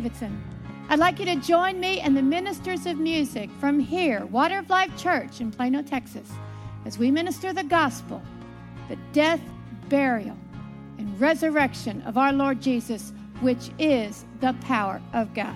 Davidson. I'd like you to join me and the ministers of music from here, Water of Life Church in Plano, Texas, as we minister the gospel, the death, burial, and resurrection of our Lord Jesus, which is the power of God.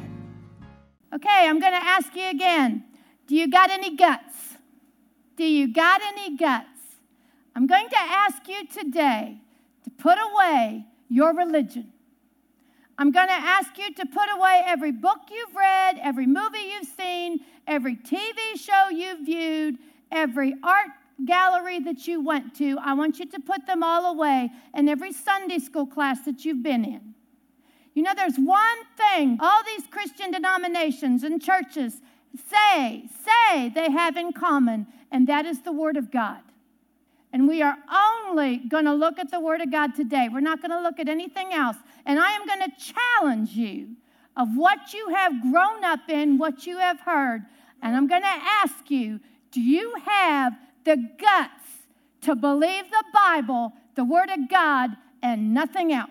Okay, I'm going to ask you again. Do you got any guts? Do you got any guts? I'm going to ask you today to put away your religion. I'm going to ask you to put away every book you've read, every movie you've seen, every TV show you've viewed, every art gallery that you went to. I want you to put them all away, and every Sunday school class that you've been in. You know, there's one thing all these Christian denominations and churches say they have in common, and that is the Word of God. And we are only going to look at the Word of God today. We're not going to look at anything else. And I am going to challenge you of what you have grown up in, what you have heard. And I'm going to ask you, do you have the guts to believe the Bible, the Word of God, and nothing else?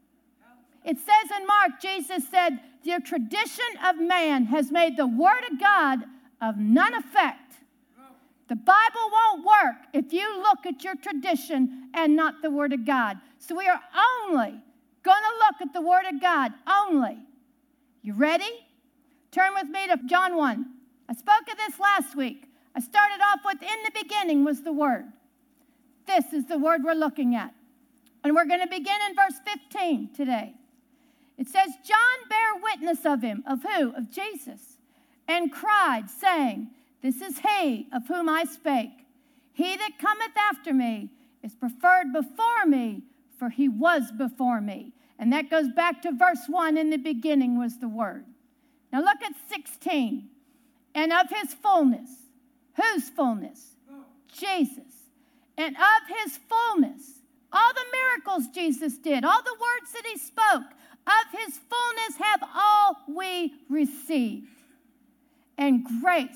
It says in Mark, Jesus said, the tradition of man has made the Word of God of none effect. The Bible won't work if you look at your tradition and not the Word of God. So we are only going to look at the Word of God, only. You ready? Turn with me to John 1. I spoke of this last week. I started off with, in the beginning was the Word. This is the Word we're looking at. And we're going to begin in verse 15 today. It says, John bare witness of him. Of who? Of Jesus. And cried, saying, this is he of whom I spake. He that cometh after me is preferred before me, for he was before me. And that goes back to verse 1, in the beginning was the Word. Now look at 16. And of his fullness. Whose fullness? Jesus. And of his fullness. All the miracles Jesus did, all the words that he spoke, of his fullness have all we received. And grace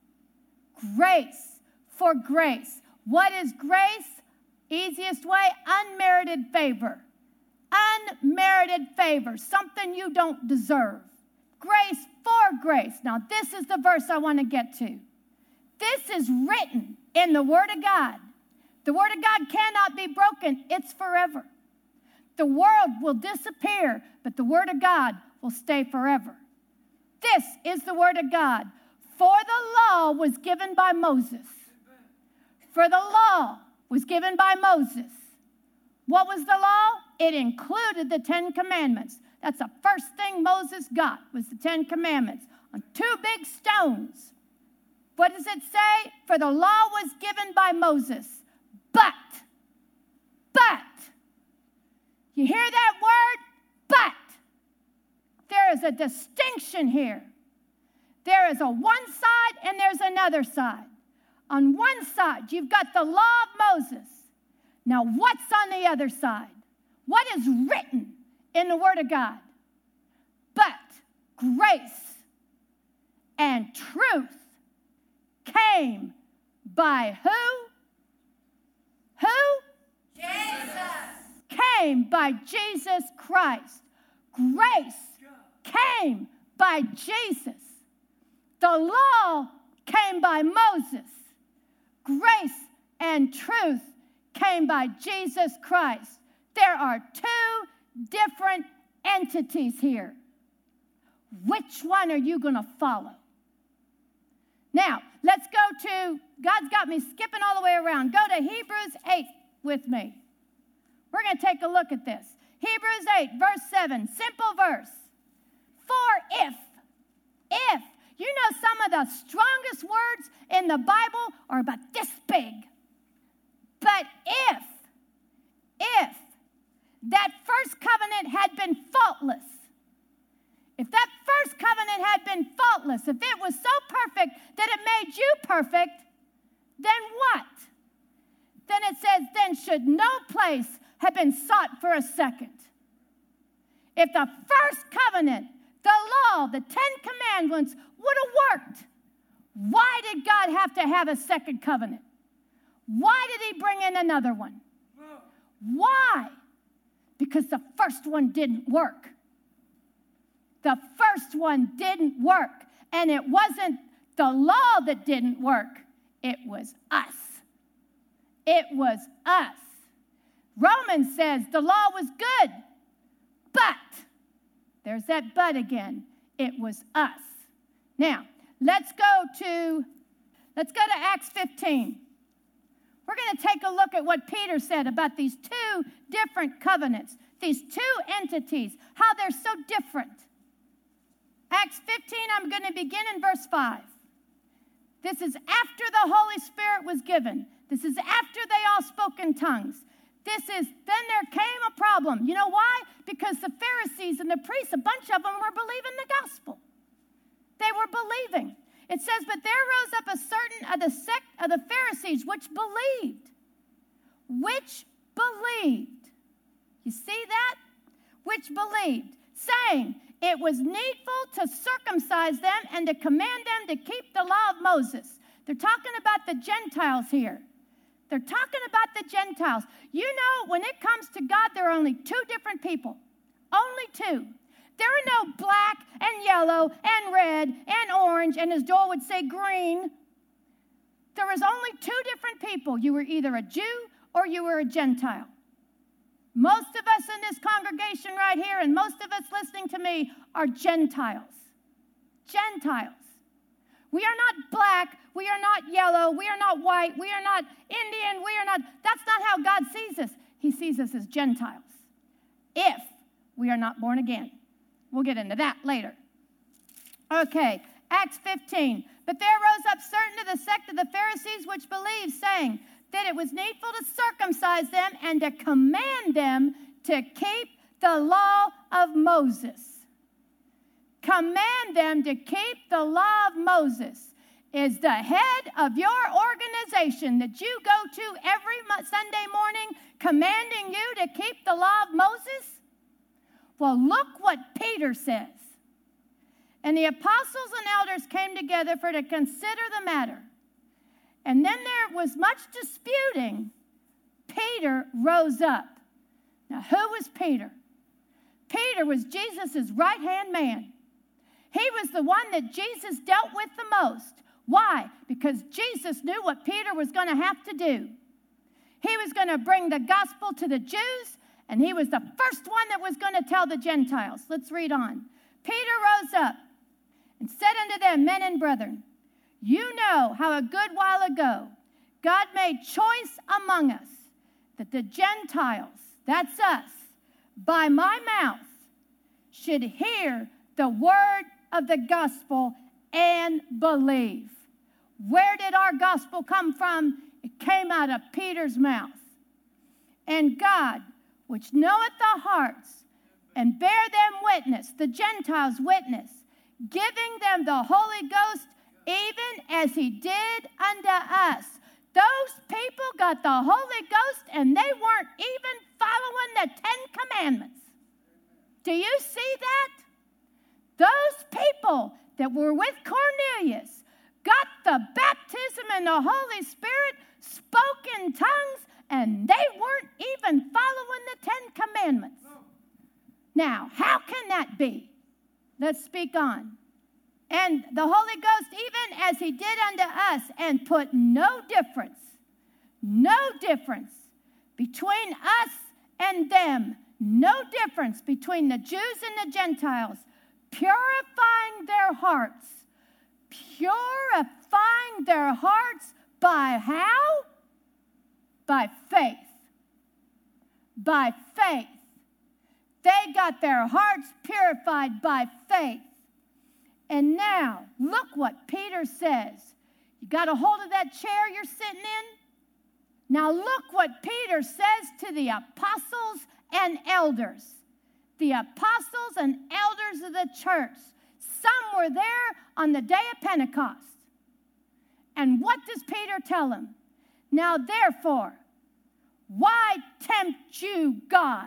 for grace. What is grace? Easiest way, unmerited favor. Unmerited favor, something you don't deserve. Grace for grace. Now, this is the verse I want to get to. This is written in the Word of God. The Word of God cannot be broken. It's forever. The world will disappear, but the Word of God will stay forever. This is the Word of God. For the law was given by Moses. For the law was given by Moses. What was the law? It included the 10 Commandments. That's the first thing Moses got, was the 10 Commandments on 2 big stones. What does it say? For the law was given by Moses. But, you hear that word? But. There is a distinction here. There is a one side and there's another side. On one side, you've got the law of Moses. Now, what's on the other side? What is written in the Word of God? But grace and truth came by who? Who? Jesus. Came by Jesus Christ. Grace came by Jesus. The law came by Moses. Grace and truth came by Jesus Christ. There are 2 different entities here. Which one are you going to follow? Now, let's go to, God's got me skipping all the way around. Go to Hebrews 8 with me. We're going to take a look at this. Hebrews 8, verse 7, simple verse. For if, you know, some of the strongest words in the Bible are about this big. But if that first covenant had been faultless, if that first covenant had been faultless, if it was so perfect that it made you perfect, then what? Then it says, then should no place have been sought for a second. If the first covenant, the law, the 10 commandments would have worked, why did God have to have a second covenant? Why did he bring in another one? Why? Because the first one didn't work. The first one didn't work. And it wasn't the law that didn't work. It was us. It was us. Romans says the law was good, but, there's that but again, it was us. Now, let's go to Acts 15. We're going to take a look at what Peter said about these two different covenants, these two entities, how they're so different. Acts 15, I'm going to begin in verse 5. This is after the Holy Spirit was given. This is after they all spoke in tongues. Then there came a problem. You know why? Because the Pharisees and the priests, a bunch of them were believing the gospel. They were believing. It says, but there rose up a certain of the sect of the Pharisees which believed. You see that? Which believed, saying, it was needful to circumcise them and to command them to keep the law of Moses. They're talking about the Gentiles here. They're talking about the Gentiles. You know, when it comes to God, there are only two different people. Only two. There are no black and yellow and red and orange, and as Joel would say, green. There is only two different people. You were either a Jew or you were a Gentile. Most of us in this congregation right here and most of us listening to me are Gentiles. Gentiles. We are not black. We are not yellow. We are not white. We are not Indian. That's not how God sees us. He sees us as Gentiles. If we are not born again. We'll get into that later. Okay, Acts 15. But there rose up certain of the sect of the Pharisees which believed, saying that it was needful to circumcise them and to command them to keep the law of Moses. Command them to keep the law of Moses is the head of your organization that you go to every Sunday morning commanding you to keep the law of Moses? Well, look what Peter says. And the apostles and elders came together to consider the matter. And then there was much disputing. Peter rose up. Now, who was Peter? Peter was Jesus' right-hand man. He was the one that Jesus dealt with the most. Why? Because Jesus knew what Peter was going to have to do. He was going to bring the gospel to the Jews, and he was the first one that was going to tell the Gentiles. Let's read on. Peter rose up and said unto them, men and brethren, you know how a good while ago God made choice among us that the Gentiles, that's us, by my mouth should hear the word of the gospel and believe. Where did our gospel come from? It came out of Peter's mouth. And God, which knoweth the hearts, and bear them witness, the Gentiles witness, giving them the Holy Ghost, even as he did unto us. Those people got the Holy Ghost and they weren't even following the 10 Commandments. Do you see that? Those people that were with Cornelius got the baptism in the Holy Spirit, spoke in tongues, and they weren't even following the 10 Commandments. Now, how can that be? Let's speak on. And the Holy Ghost, even as he did unto us, and put no difference between us and them, no difference between the Jews and the Gentiles, purifying their hearts by how? By faith. By faith. They got their hearts purified by faith. And now, look what Peter says. You got a hold of that chair you're sitting in? Now look what Peter says to the apostles and elders. The apostles and elders of the church. Some were there on the day of Pentecost. And what does Peter tell them? Now therefore, why tempt you God?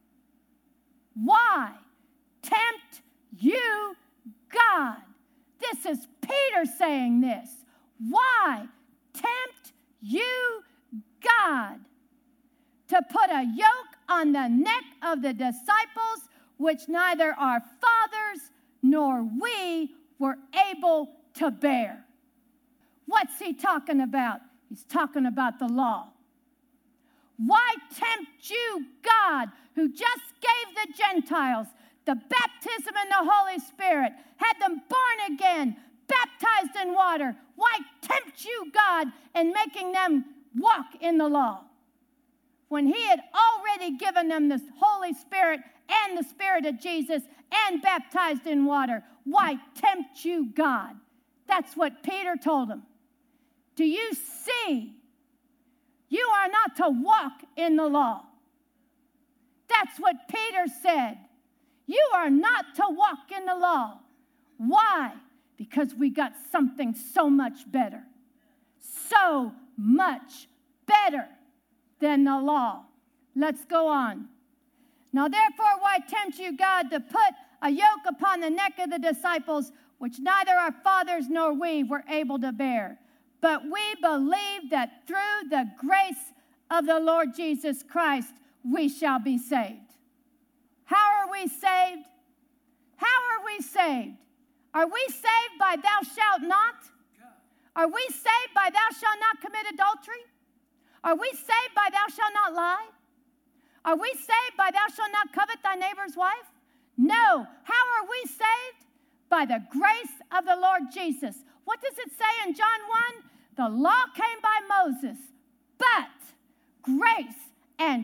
Why tempt you God? This is Peter saying this. Why tempt you God to put a yoke on the neck of the disciples, which neither our fathers nor we were able to bear. What's he talking about? He's talking about the law. Why tempt you, God, who just gave the Gentiles the baptism in the Holy Spirit, had them born again, baptized in water? Why tempt you, God, in making them walk in the law, when he had already given them the Holy Spirit and the Spirit of Jesus and baptized in water? Why tempt you, God? That's what Peter told him. Do you see? You are not to walk in the law. That's what Peter said. You are not to walk in the law. Why? Because we got something so much better. So much better than the law. Let's go on. Now, therefore, why tempt you, God, to put a yoke upon the neck of the disciples, which neither our fathers nor we were able to bear? But we believe that through the grace of the Lord Jesus Christ, we shall be saved. How are we saved? How are we saved? Are we saved by thou shalt not? Are we saved by thou shalt not commit adultery? Are we saved by thou shalt not lie? Are we saved by thou shalt not covet thy neighbor's wife? No. How are we saved? By the grace of the Lord Jesus. What does it say in John 1? The law came by Moses, but grace and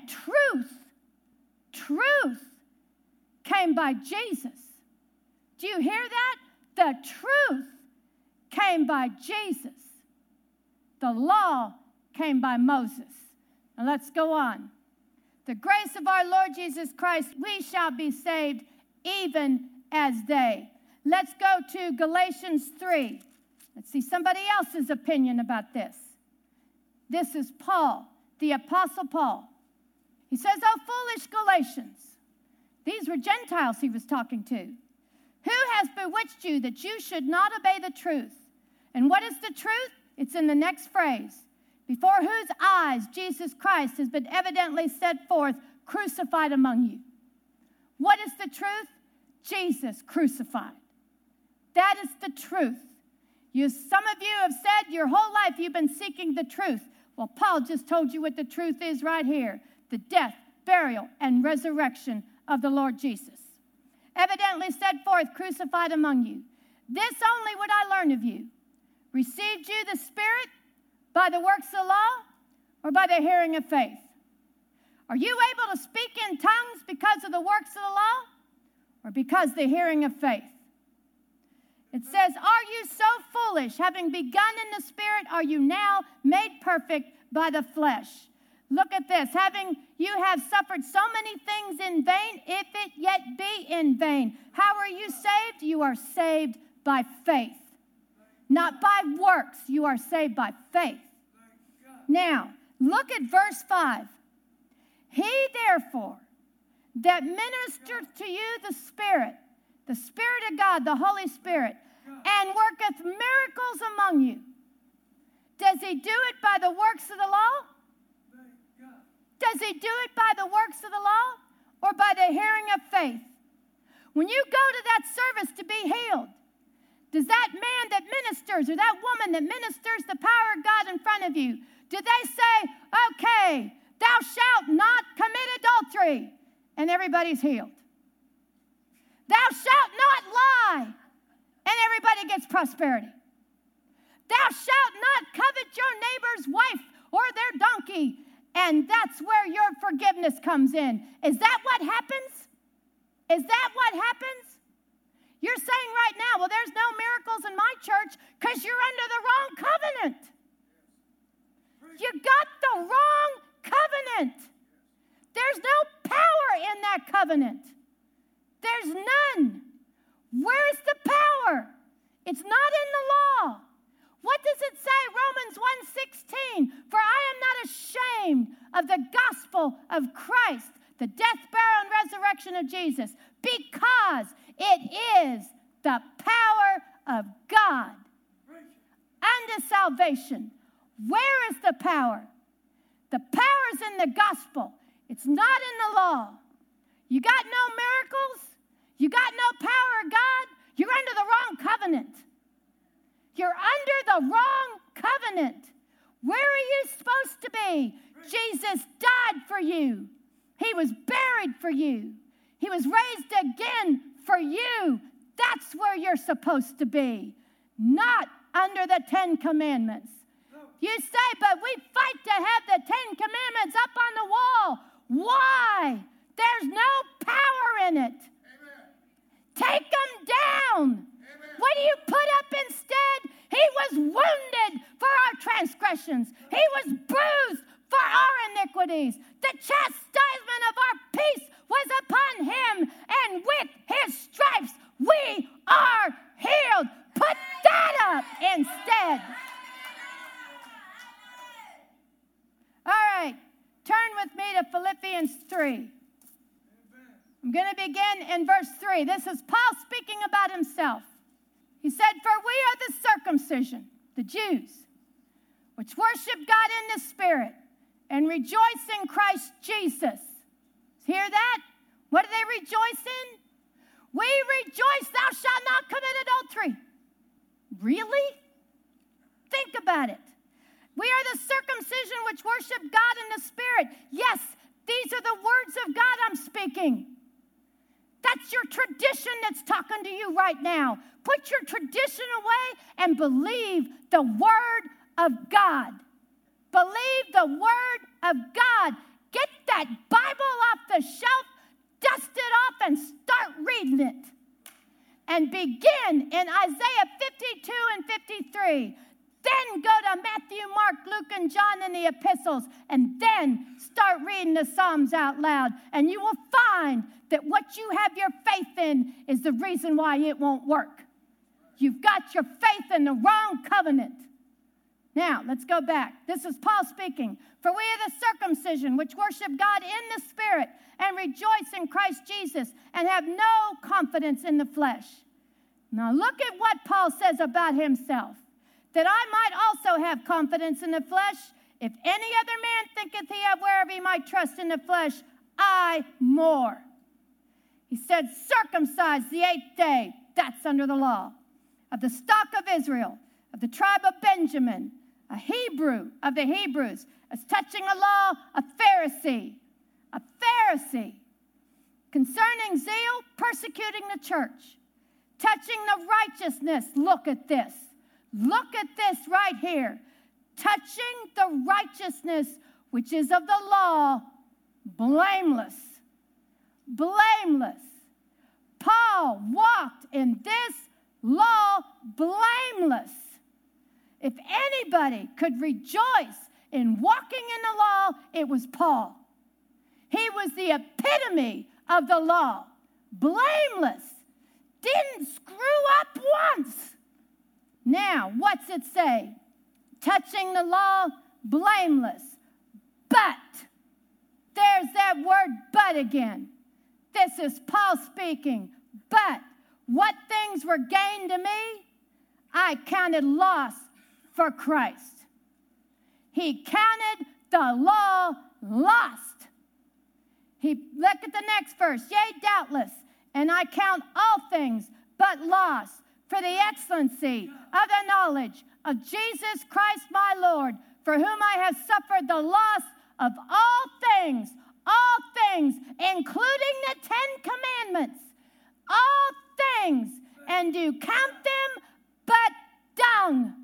truth came by Jesus. Do you hear that? The truth came by Jesus. The law came by Moses. Now let's go on. The grace of our Lord Jesus Christ, we shall be saved even as they. Let's go to Galatians 3. Let's see somebody else's opinion about this. This is Paul, the Apostle Paul. He says, "Oh, foolish Galatians." These were Gentiles he was talking to. "Who has bewitched you that you should not obey the truth?" And what is the truth? It's in the next phrase. "Before whose eyes Jesus Christ has been evidently set forth, crucified among you." What is the truth? Jesus crucified. That is the truth. Some of you have said your whole life you've been seeking the truth. Well, Paul just told you what the truth is right here. The death, burial, and resurrection of the Lord Jesus. Evidently set forth, crucified among you. This only would I learn of you. Received you the Spirit by the works of the law or by the hearing of faith? Are you able to speak in tongues because of the works of the law or because the hearing of faith? It says, "Are you so foolish? Having begun in the Spirit, are you now made perfect by the flesh?" Look at this. You have suffered so many things in vain, if it yet be in vain. How are you saved? You are saved by faith. Not by works. You are saved by faith. Now, look at verse 5. "He therefore that ministereth to you the Spirit of God, the Holy Spirit, and worketh miracles among you. Does he do it by the works of the law? Does he do it by the works of the law or by the hearing of faith?" When you go to that service to be healed, does that man that ministers or that woman that ministers the power of God in front of you, do they say, "Okay, thou shalt not commit adultery," and everybody's healed? "Thou shalt not lie," and everybody gets prosperity. "Thou shalt not covet your neighbor's wife or their donkey," and that's where your forgiveness comes in. Is that what happens? Is that what happens? You're saying right now, "Well, there's no miracles in my church because you're under the wrong covenant." You got the wrong covenant. There's no power in that covenant. There's none. Where's the power? It's not in the law. What does it say? Romans 1:16. "For I am not ashamed of the gospel of Christ, the death, burial, and resurrection of Jesus, because it is the power of God unto salvation." Where is the power? The power is in the gospel. It's not in the law. You got no miracles. You got no power of God. You're under the wrong covenant. You're under the wrong covenant. Where are you supposed to be? Jesus died for you. He was buried for you. He was raised again for you. That's where you're supposed to be, not under the 10 Commandments. You say, but we fight to have the 10 Commandments up on the wall. Why? There's no power in it. Amen. Take them down. Amen. What do you put up instead? He was wounded for our transgressions. He was bruised for our iniquities. The chastisement of our peace was upon him, and with his stripes we are healed. Put that up instead. All right, turn with me to Philippians 3. I'm going to begin in verse 3. This is Paul speaking about himself. He said, for we are the circumcision, the Jews, which worship God in the Spirit and rejoice in Christ Jesus. Hear that? What do they rejoice in? We rejoice, thou shalt not commit adultery. Really? Think about it. We are the circumcision which worship God in the Spirit. Yes, these are the words of God I'm speaking. That's your tradition that's talking to you right now. Put your tradition away and believe the Word of God. Believe the Word of God. Get that Bible off the shelf, dust it off, and start reading it. And begin in Isaiah 52 and 53. Then go to Matthew, Mark, Luke, and John in the epistles, and then start reading the Psalms out loud. And you will find that what you have your faith in is the reason why it won't work. You've got your faith in the wrong covenant. Now, let's go back. This is Paul speaking. For we are the circumcision which worship God in the Spirit and rejoice in Christ Jesus and have no confidence in the flesh. Now look at what Paul says about himself. That I might also have confidence in the flesh. If any other man thinketh he have whereof he might trust in the flesh, I more. He said, circumcised the 8th day, that's under the law, of the stock of Israel, of the tribe of Benjamin, a Hebrew of the Hebrews, as touching the law, a Pharisee. A Pharisee. Concerning zeal, persecuting the church. Touching the righteousness, look at this. Look at this right here. Touching the righteousness which is of the law, blameless. Blameless. Paul walked in this law blameless. If anybody could rejoice in walking in the law, it was Paul. He was the epitome of the law. Blameless. Didn't screw up once. Now, what's it say? Touching the law, blameless. But, there's that word but again. This is Paul speaking. But, what things were gained to me, I counted loss for Christ. He counted the law lost. Look at the next verse. Yea, doubtless, and I count all things but loss for the excellency of the knowledge of Jesus Christ my Lord, for whom I have suffered the loss of all things, including the 10 commandments, all things, and do count them but dung.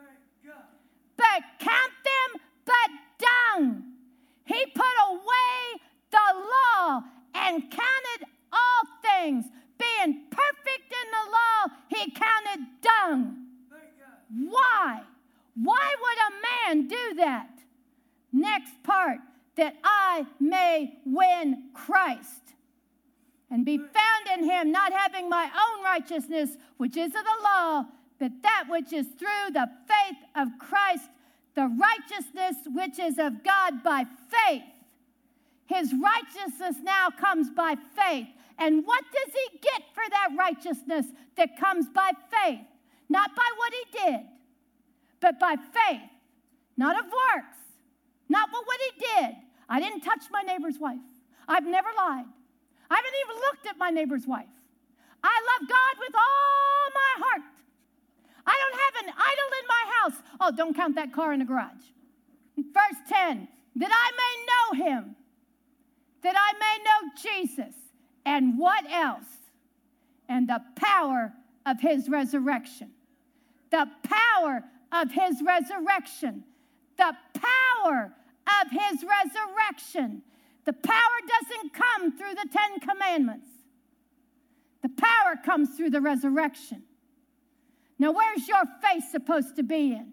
But count them but dung. He put away the law and counted all things. Being perfect in the law, he counted dung. Why? Why would a man do that? Next part, that I may win Christ and be found in him, not having my own righteousness, which is of the law, but that which is through the faith of Christ, the righteousness which is of God by faith. His righteousness now comes by faith. And what does he get for that righteousness that comes by faith? Not by what he did, but by faith. Not of works. Not what he did. I didn't touch my neighbor's wife. I've never lied. I haven't even looked at my neighbor's wife. I love God with all my heart. I don't have an idol in my house. Oh, don't count that car in the garage. Verse 10, that I may know him, that I may know Jesus. And what else? And the power of his resurrection. The power of his resurrection. The power of his resurrection. The power doesn't come through the 10 Commandments. The power comes through the resurrection. Now, where's your faith supposed to be in?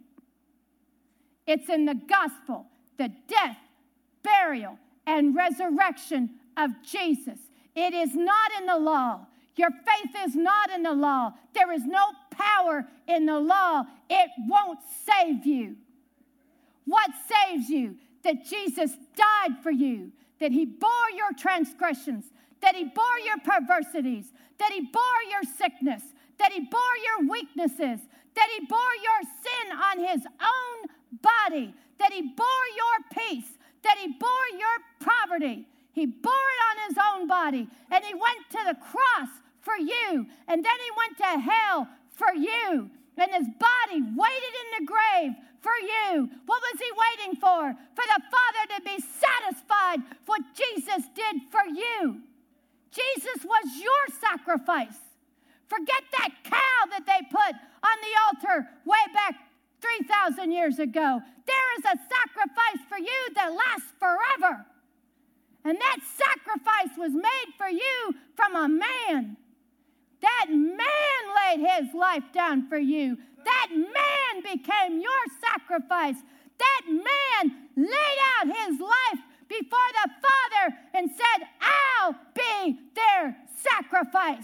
It's in the gospel, the death, burial, and resurrection of Jesus. It is not in the law. Your faith is not in the law. There is no power in the law. It won't save you. What saves you? That Jesus died for you, that he bore your transgressions, that he bore your perversities, that he bore your sickness, that he bore your weaknesses, that he bore your sin on his own body, that he bore your peace, that he bore your poverty. He bore it on his own body, and he went to the cross for you, and then he went to hell for you, and his body waited in the grave for you. What was he waiting for? For the Father to be satisfied with what Jesus did for you. Jesus was your sacrifice. Forget that cow that they put on the altar way back 3,000 years ago. There is a sacrifice for you that lasts forever. And that sacrifice was made for you from a man. That man laid his life down for you. That man became your sacrifice. That man laid out his life before the Father and said, I'll be their sacrifice.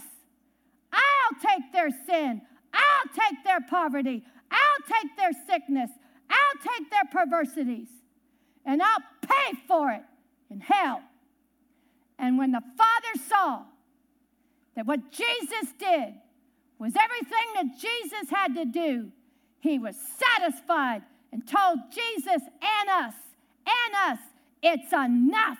I'll take their sin. I'll take their poverty. I'll take their sickness. I'll take their perversities. And I'll pay for it in hell. And when the Father saw that what Jesus did was everything that Jesus had to do, he was satisfied and told Jesus and us, it's enough.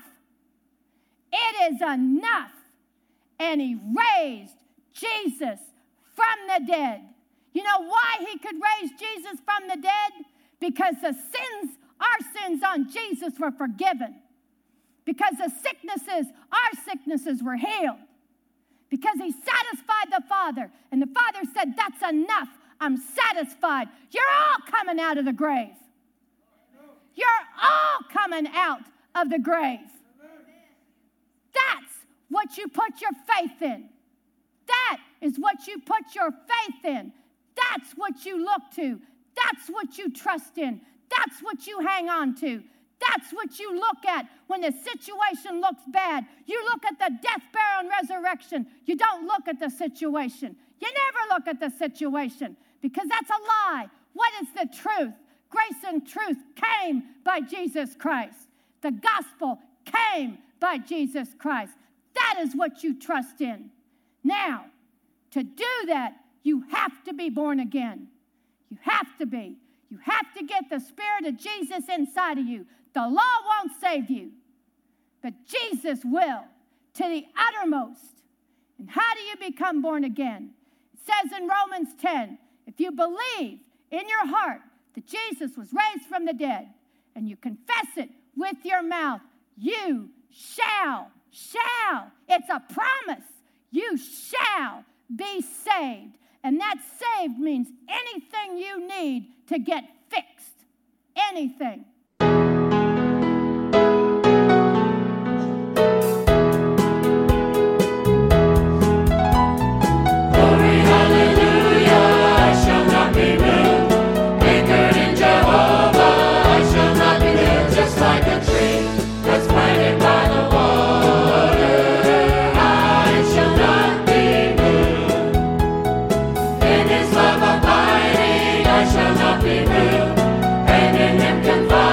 It is enough. And he raised Jesus from the dead. You know why he could raise Jesus from the dead? Because our sins on Jesus were forgiven. Because our sicknesses were healed. Because he satisfied the Father. And the Father said, that's enough. I'm satisfied. You're all coming out of the grave. You're all coming out of the grave. That's what you put your faith in. That is what you put your faith in. That's what you look to. That's what you trust in. That's what you hang on to. That's what you look at when the situation looks bad. You look at the death, burial, and resurrection. You don't look at the situation. You never look at the situation because that's a lie. What is the truth? Grace and truth came by Jesus Christ. The gospel came by Jesus Christ. That is what you trust in. Now, to do that, you have to be born again. You have to be. You have to get the Spirit of Jesus inside of you. The law won't save you, but Jesus will to the uttermost. And how do you become born again? It says in Romans 10, if you believe in your heart that Jesus was raised from the dead and you confess it with your mouth, you shall. It's a promise. You shall be saved. And that saved means anything you need to get fixed. Anything. Be moved, and in him confide.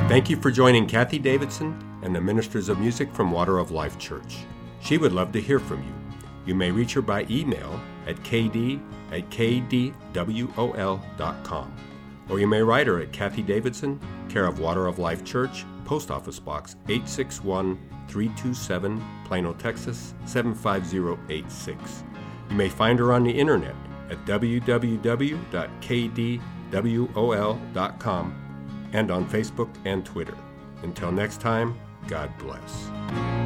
Thank you for joining Kathy Davidson and the Ministers of Music from Water of Life Church. She would love to hear from you. You may reach her by email at kd@kdwol.com, or you may write her at Kathy Davidson, care of Water of Life Church, Post Office Box 861-327, Plano, Texas 75086. You may find her on the internet at www.kdwol.com and on Facebook and Twitter. Until next time, God bless.